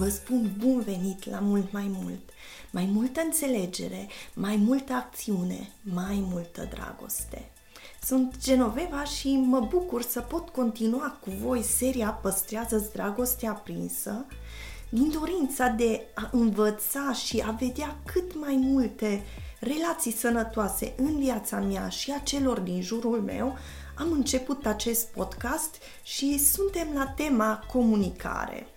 vă spun bun venit la mult mai mult. Mai multă înțelegere, mai multă acțiune, mai multă dragoste. Sunt Genoveva și mă bucur să pot continua cu voi seria Păstrează-ți dragostea aprinsă, din dorința de a învăța și a vedea cât mai multe relații sănătoase în viața mea și a celor din jurul meu. Am început acest podcast și suntem la tema comunicare.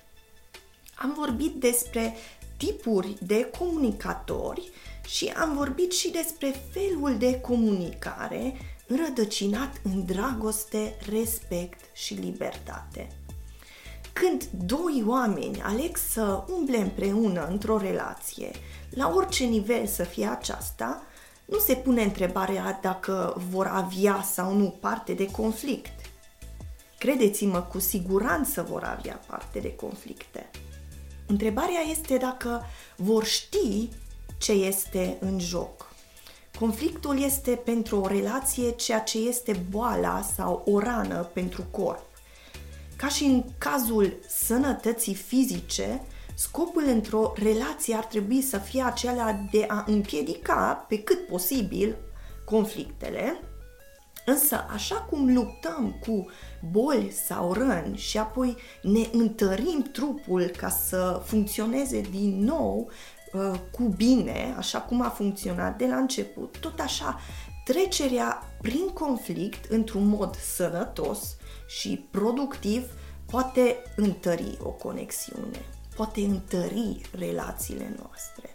Am vorbit despre tipuri de comunicatori și am vorbit și despre felul de comunicare înrădăcinat în dragoste, respect și libertate. Când doi oameni aleg să umble împreună într-o relație, la orice nivel să fie aceasta, nu se pune întrebarea dacă vor avea sau nu parte de conflict. Credeți-mă, cu siguranță vor avea parte de conflicte. Întrebarea este dacă vor ști ce este în joc. Conflictul este pentru o relație ceea ce este boala sau o rană pentru corp. Ca și în cazul sănătății fizice, scopul într-o relație ar trebui să fie acela de a împiedica pe cât posibil conflictele, însă așa cum luptăm cu boli sau răni și apoi ne întărim trupul ca să funcționeze din nou cu bine, așa cum a funcționat de la început, tot așa trecerea prin conflict într-un mod sănătos și productiv poate întări o conexiune, poate întări relațiile noastre.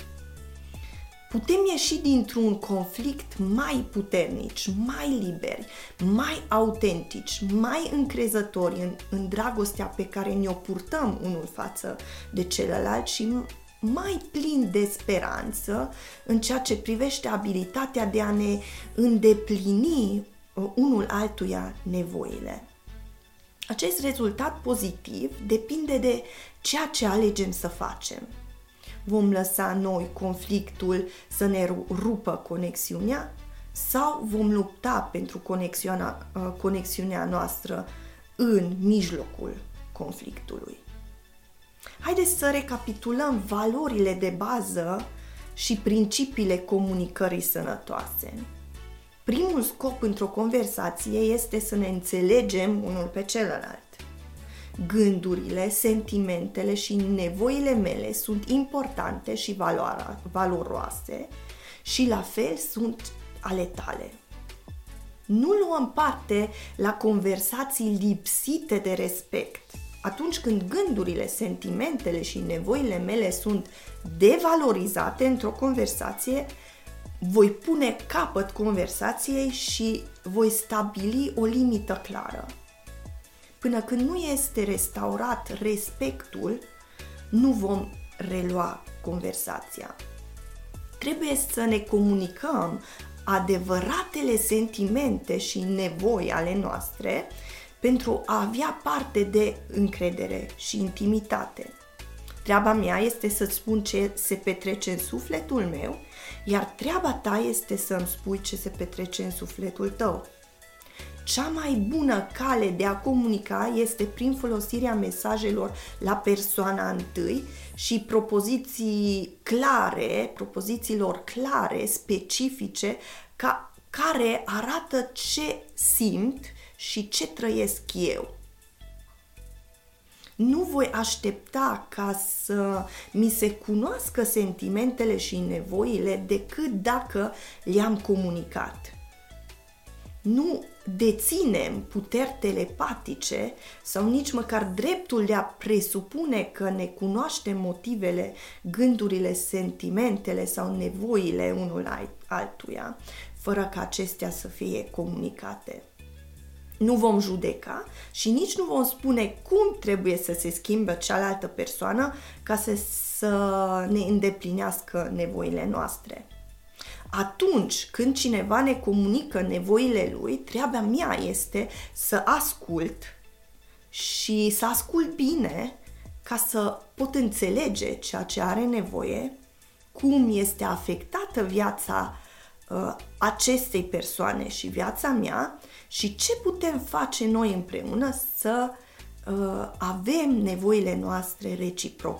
Putem ieși dintr-un conflict mai puternici, mai liberi, mai autentici, mai încrezători în dragostea pe care ne-o purtăm unul față de celălalt și mai plin de speranță în ceea ce privește abilitatea de a ne îndeplini unul altuia nevoile. Acest rezultat pozitiv depinde de ceea ce alegem să facem. Vom lăsa noi conflictul să ne rupă conexiunea sau vom lupta pentru conexiunea noastră în mijlocul conflictului? Haideți să recapitulăm valorile de bază și principiile comunicării sănătoase. Primul scop într-o conversație este să ne înțelegem unul pe celălalt. Gândurile, sentimentele și nevoile mele sunt importante și valoroase și la fel sunt ale tale. Nu luăm parte la conversații lipsite de respect. Atunci când gândurile, sentimentele și nevoile mele sunt devalorizate într-o conversație, voi pune capăt conversației și voi stabili o limită clară. Până când nu este restaurat respectul, nu vom relua conversația. Trebuie să ne comunicăm adevăratele sentimente și nevoi ale noastre pentru a avea parte de încredere și intimitate. Treaba mea este să-ți spun ce se petrece în sufletul meu, iar treaba ta este să-mi spui ce se petrece în sufletul tău. Cea mai bună cale de a comunica este prin folosirea mesajelor la persoana întâi și propozițiilor clare, specifice, care arată ce simt și ce trăiesc eu. Nu voi aștepta ca să mi se cunoască sentimentele și nevoile decât dacă le-am comunicat. Nu deținem puteri telepatice sau nici măcar dreptul de a presupune că ne cunoaștem motivele, gândurile, sentimentele sau nevoile unul altuia, fără ca acestea să fie comunicate. Nu vom judeca și nici nu vom spune cum trebuie să se schimbe cealaltă persoană ca să ne îndeplinească nevoile noastre. Atunci când cineva ne comunică nevoile lui, treaba mea este să ascult și să ascult bine ca să pot înțelege ceea ce are nevoie, cum este afectată viața acestei persoane și viața mea și ce putem face noi împreună să avem nevoile noastre reciproc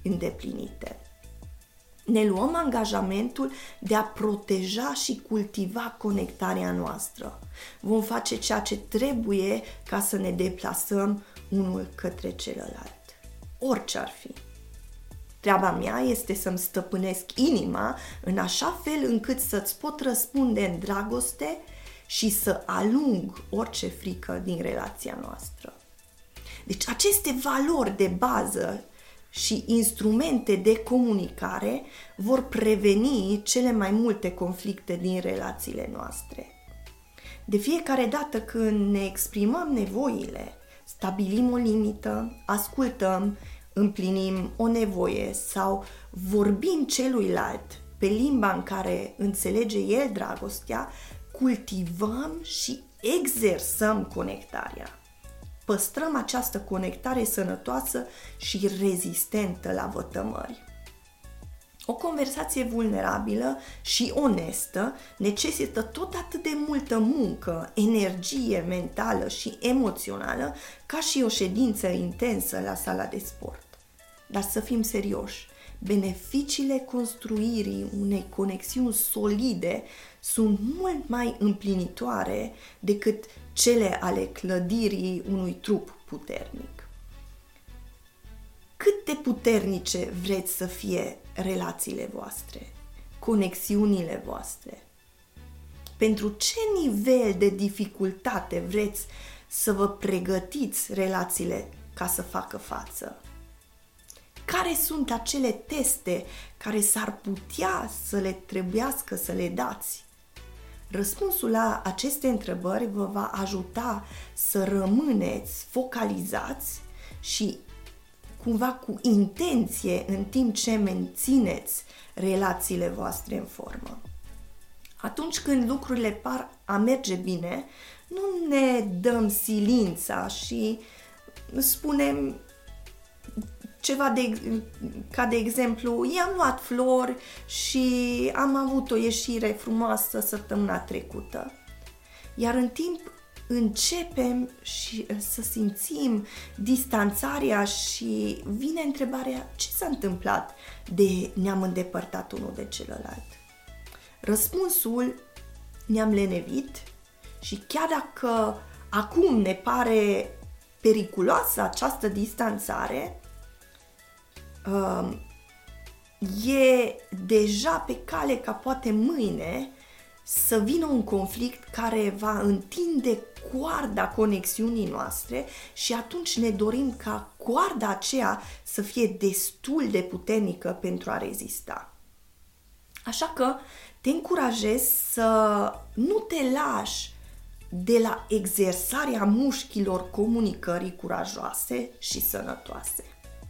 îndeplinite. Ne luăm angajamentul de a proteja și cultiva conectarea noastră. Vom face ceea ce trebuie ca să ne deplasăm unul către celălalt. Orice ar fi. Treaba mea este să-mi stăpânesc inima în așa fel încât să-ți pot răspunde în dragoste și să alung orice frică din relația noastră. Deci aceste valori de bază și instrumente de comunicare vor preveni cele mai multe conflicte din relațiile noastre. De fiecare dată când ne exprimăm nevoile, stabilim o limită, ascultăm, împlinim o nevoie sau vorbim celuilalt pe limba în care înțelege el dragostea, cultivăm și exersăm conectarea. Păstrăm această conectare sănătoasă și rezistentă la vătămări. O conversație vulnerabilă și onestă necesită tot atât de multă muncă, energie mentală și emoțională ca și o ședință intensă la sala de sport. Dar să fim serioși, beneficiile construirii unei conexiuni solide sunt mult mai împlinitoare decât cele ale clădirii unui trup puternic. Cât de puternice vreți să fie relațiile voastre, conexiunile voastre? Pentru ce nivel de dificultate vreți să vă pregătiți relațiile ca să facă față? Care sunt acele teste care s-ar putea să le trebuiască să le dați? Răspunsul la aceste întrebări vă va ajuta să rămâneți focalizați și cumva cu intenție în timp ce mențineți relațiile voastre în formă. Atunci când lucrurile par a merge bine, nu ne dăm silința și spunem ceva ca de exemplu, i-am luat flori și am avut o ieșire frumoasă săptămâna trecută. Iar în timp începem și să simțim distanțarea și vine întrebarea ce s-a întâmplat de ne-am îndepărtat unul de celălalt. Răspunsul, ne-am lenevit și chiar dacă acum ne pare periculoasă această distanțare, e deja pe cale ca poate mâine să vină un conflict care va întinde coarda conexiunii noastre și atunci ne dorim ca coarda aceea să fie destul de puternică pentru a rezista. Așa că te încurajez să nu te lași de la exersarea mușchilor comunicării curajoase și sănătoase.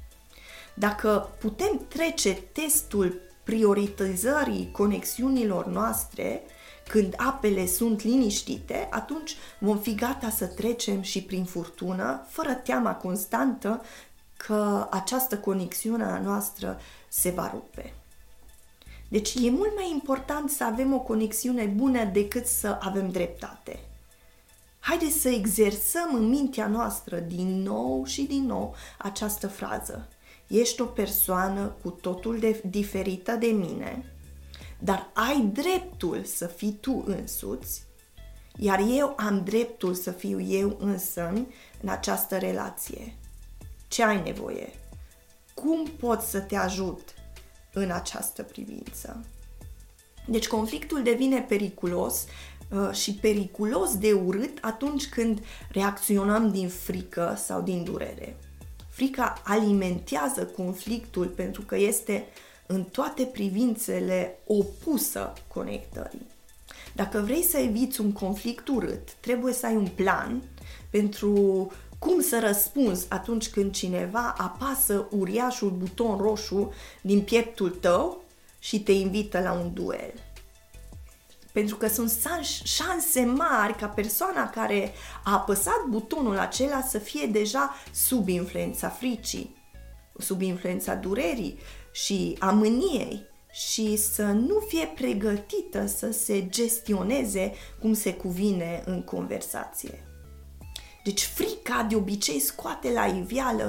Dacă putem trece testul prioritizării conexiunilor noastre când apele sunt liniștite, atunci vom fi gata să trecem și prin furtună, fără teama constantă că această conexiune a noastră se va rupe. Deci e mult mai important să avem o conexiune bună decât să avem dreptate. Haideți să exersăm în mintea noastră din nou și din nou această frază. Ești o persoană cu totul diferită de mine, dar ai dreptul să fii tu însuți, iar eu am dreptul să fiu eu însămi în această relație. Ce ai nevoie? Cum pot să te ajut în această privință? Deci conflictul devine periculos și periculos de urât atunci când reacționăm din frică sau din durere. Frica alimentează conflictul pentru că este în toate privințele opusă conectării. Dacă vrei să eviți un conflict urât, trebuie să ai un plan pentru cum să răspunzi atunci când cineva apasă uriașul buton roșu din pieptul tău și te invită la un duel. Pentru că sunt șanse mari ca persoana care a apăsat butonul acela să fie deja sub influența fricii, sub influența durerii și a mâniei și să nu fie pregătită să se gestioneze cum se cuvine în conversație. Deci frica de obicei scoate la iveală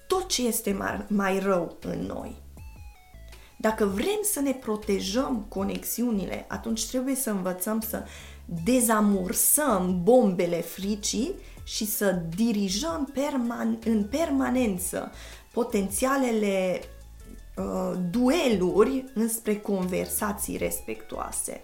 tot ce este mai rău în noi. Dacă vrem să ne protejăm conexiunile, atunci trebuie să învățăm să dezamorsăm bombele fricii și să dirijăm în permanență potențialele dueluri înspre conversații respectuoase.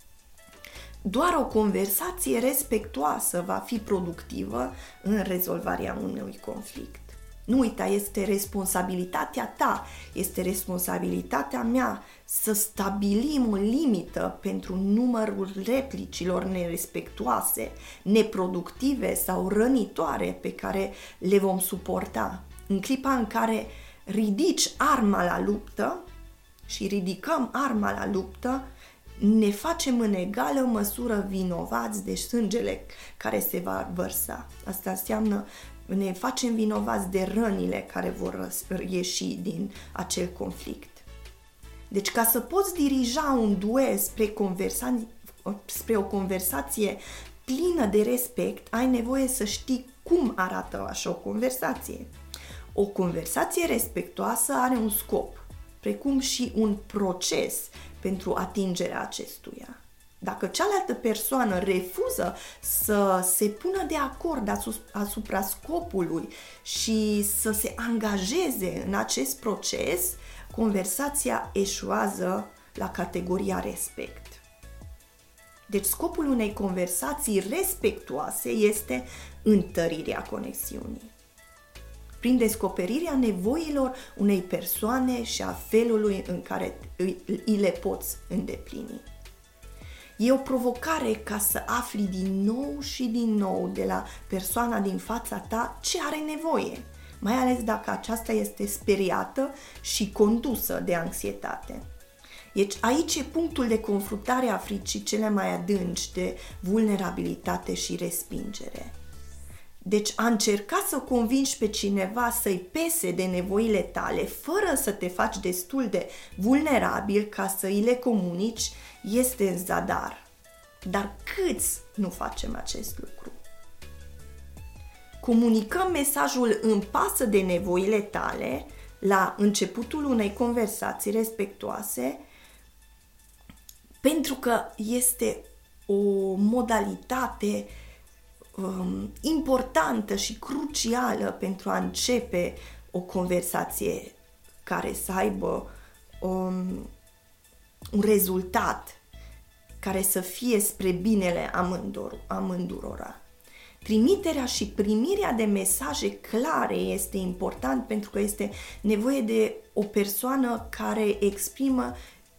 Doar o conversație respectuoasă va fi productivă în rezolvarea unui conflict. Nu uita, este responsabilitatea ta, este responsabilitatea mea să stabilim o limită pentru numărul replicilor nerespectuoase, neproductive sau rănitoare pe care le vom suporta. În clipa în care ridici arma la luptă și ridicăm arma la luptă, ne facem în egală măsură vinovați de sângele care se va vărsa. Asta înseamnă ne facem vinovați de rănile care vor ieși din acel conflict. Deci ca să poți dirija un duel spre o conversație plină de respect, ai nevoie să știi cum arată așa o conversație. O conversație respectuoasă are un scop, precum și un proces pentru atingerea acestuia. Dacă cealaltă persoană refuză să se pună de acord asupra scopului și să se angajeze în acest proces, conversația eșuează la categoria respect. Deci scopul unei conversații respectuoase este întărirea conexiunii, prin descoperirea nevoilor unei persoane și a felului în care îi le poți îndeplini. E o provocare ca să afli din nou și din nou de la persoana din fața ta ce are nevoie, mai ales dacă aceasta este speriată și condusă de anxietate. Deci aici e punctul de confruntare a fricii cele mai adânci de vulnerabilitate și respingere. Deci a încerca să convingi pe cineva să-i pese de nevoile tale fără să te faci destul de vulnerabil ca să îi le comunici este în zadar. Dar câți nu facem acest lucru? Comunicăm mesajul îmi pasă de nevoile tale la începutul unei conversații respectuoase pentru că este o modalitate importantă și crucială pentru a începe o conversație care să aibă un rezultat care să fie spre binele amândurora. Trimiterea și primirea de mesaje clare este important pentru că este nevoie de o persoană care exprimă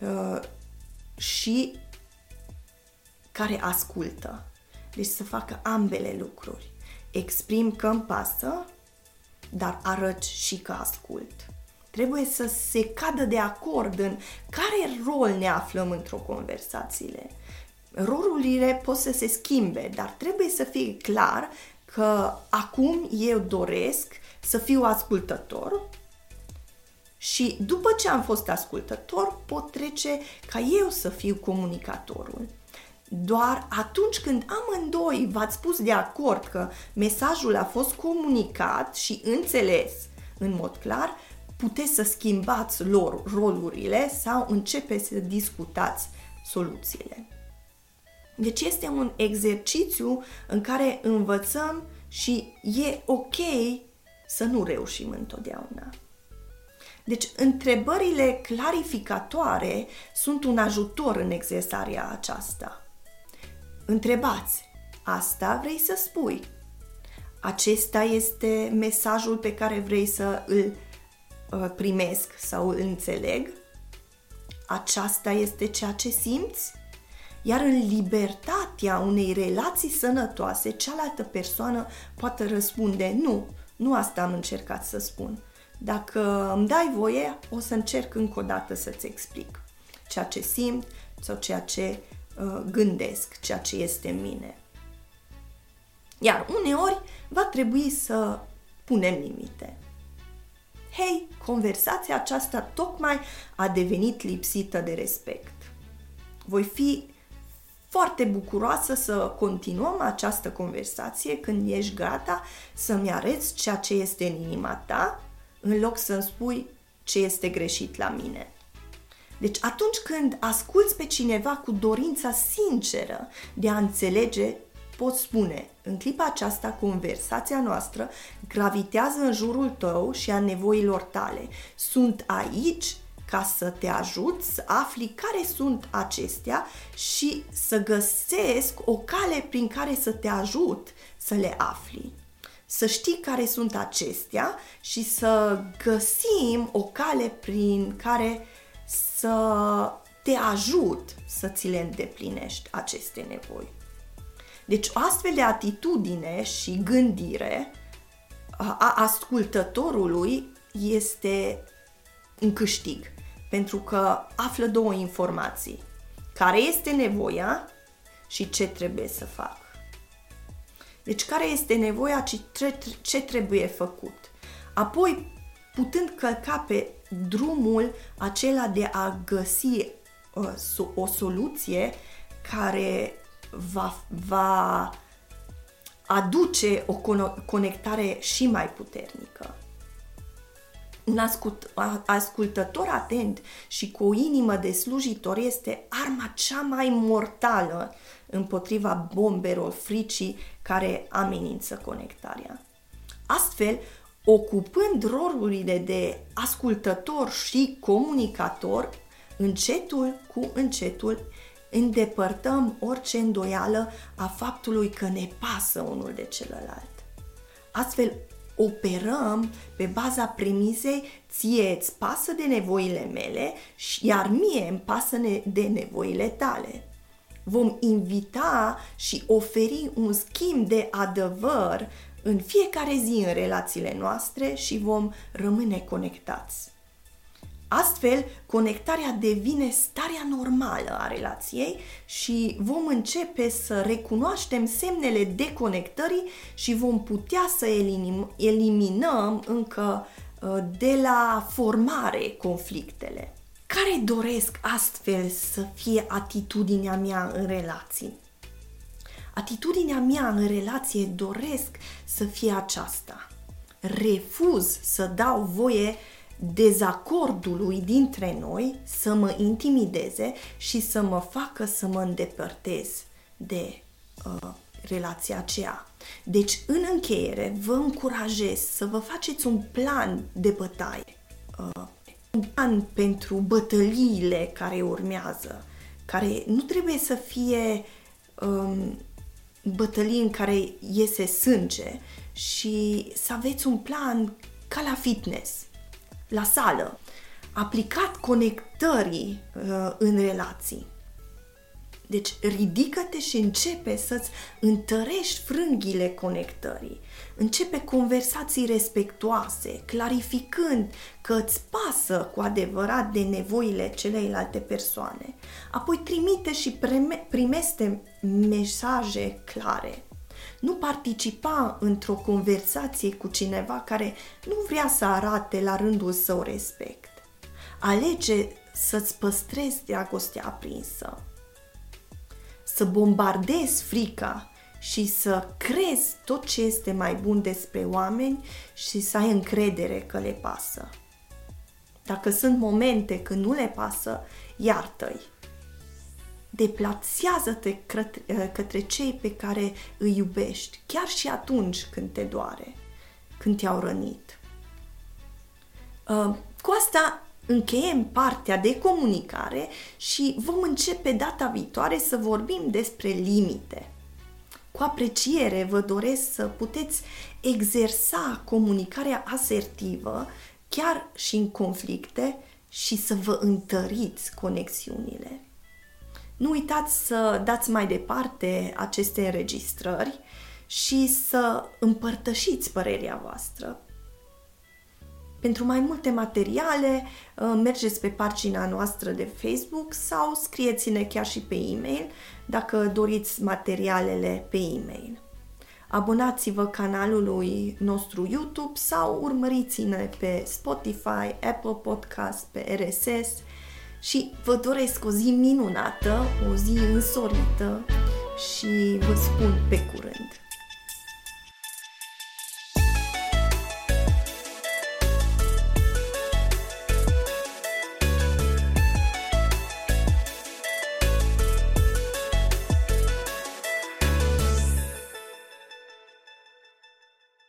și care ascultă. Deci să facă ambele lucruri. Exprim că îmi pasă, dar arăt și că ascult. Trebuie să se cadă de acord în care rol ne aflăm într-o conversație. Rolurile pot să se schimbe, dar trebuie să fie clar că acum eu doresc să fiu ascultător și după ce am fost ascultător pot trece ca eu să fiu comunicatorul. Doar atunci când amândoi v-ați pus de acord că mesajul a fost comunicat și înțeles în mod clar, puteți să schimbați rolurile sau începeți să discutați soluțiile. Deci este un exercițiu în care învățăm și e ok să nu reușim întotdeauna. Deci întrebările clarificatoare sunt un ajutor în exersarea aceasta. Întrebați, asta vrei să spui? Acesta este mesajul pe care vrei să îl primesc sau îl înțeleg? Aceasta este ceea ce simți? Iar în libertatea unei relații sănătoase, cealaltă persoană poate răspunde, nu asta am încercat să spun. Dacă îmi dai voie, o să încerc încă o dată să-ți explic ceea ce simt sau ceea ce gândesc, ceea ce este în mine. Iar uneori va trebui să punem limite. Hei, conversația aceasta tocmai a devenit lipsită de respect. Voi fi foarte bucuroasă să continuăm această conversație când ești gata să-mi arăți ceea ce este în inima ta, în loc să-mi spui ce este greșit la mine. Deci atunci când asculți pe cineva cu dorința sinceră de a înțelege, poți spune, în clipa aceasta conversația noastră gravitează în jurul tău și a nevoilor tale. Sunt aici ca să te ajut să afli care sunt acestea și să găsesc o cale prin care să te ajut să le afli. Să știi care sunt acestea și să găsim o cale prin care să te ajut să ți le îndeplinești aceste nevoi. Deci o astfel de atitudine și gândire a ascultătorului este în câștig, pentru că află două informații. Care este nevoia și ce trebuie să fac. Deci care este nevoia și ce trebuie făcut. Apoi, putând călca pe drumul acela de a găsi o soluție care va aduce o conectare și mai puternică. Un ascultător atent și cu o inimă de slujitor este arma cea mai mortală împotriva bombelor fricii care amenință conectarea. Astfel, ocupând rolurile de ascultător și comunicator, încetul cu încetul îndepărtăm orice îndoială a faptului că ne pasă unul de celălalt. Astfel, operăm pe baza premisei ție îți pasă de nevoile mele, iar mie îmi pasă de nevoile tale. Vom invita și oferi un schimb de adevăr în fiecare zi în relațiile noastre și vom rămâne conectați. Astfel, conectarea devine starea normală a relației și vom începe să recunoaștem semnele deconectării și vom putea să eliminăm încă de la formare conflictele. Care doresc astfel să fie atitudinea mea în relații? Atitudinea mea în relație doresc să fie aceasta. Refuz să dau voie dezacordului dintre noi să mă intimideze și să mă facă să mă îndepărtez de relația aceea. Deci, în încheiere, vă încurajez să vă faceți un plan de bătaie, un plan pentru bătăliile care urmează, care nu trebuie să fie bătălii în care iese sânge, și să aveți un plan ca la fitness, la sală, aplicat conectării în relații. Deci ridică-te și începe să-ți întărești frânghile conectării. Începe conversații respectuoase, clarificând că îți pasă cu adevărat de nevoile celeilalte persoane. Apoi trimite și primește mesaje clare. Nu participa într-o conversație cu cineva care nu vrea să arate la rândul său respect. Alege să-ți păstrezi dragostea aprinsă, să bombardezi frica și să crezi tot ce este mai bun despre oameni și să ai încredere că le pasă. Dacă sunt momente când nu le pasă, iartă-i. Deplasează-te către cei pe care îi iubești, chiar și atunci când te doare, când te-au rănit. Cu asta încheiem partea de comunicare și vom începe data viitoare să vorbim despre limite. Cu apreciere vă doresc să puteți exersa comunicarea asertivă chiar și în conflicte și să vă întăriți conexiunile. Nu uitați să dați mai departe aceste înregistrări și să împărtășiți părerea voastră. Pentru mai multe materiale, mergeți pe pagina noastră de Facebook sau scrieți-ne chiar și pe e-mail dacă doriți materialele pe e-mail. Abonați-vă canalului nostru YouTube sau urmăriți-ne pe Spotify, Apple Podcast, pe RSS și vă doresc o zi minunată, o zi însorită și vă spun pe curând!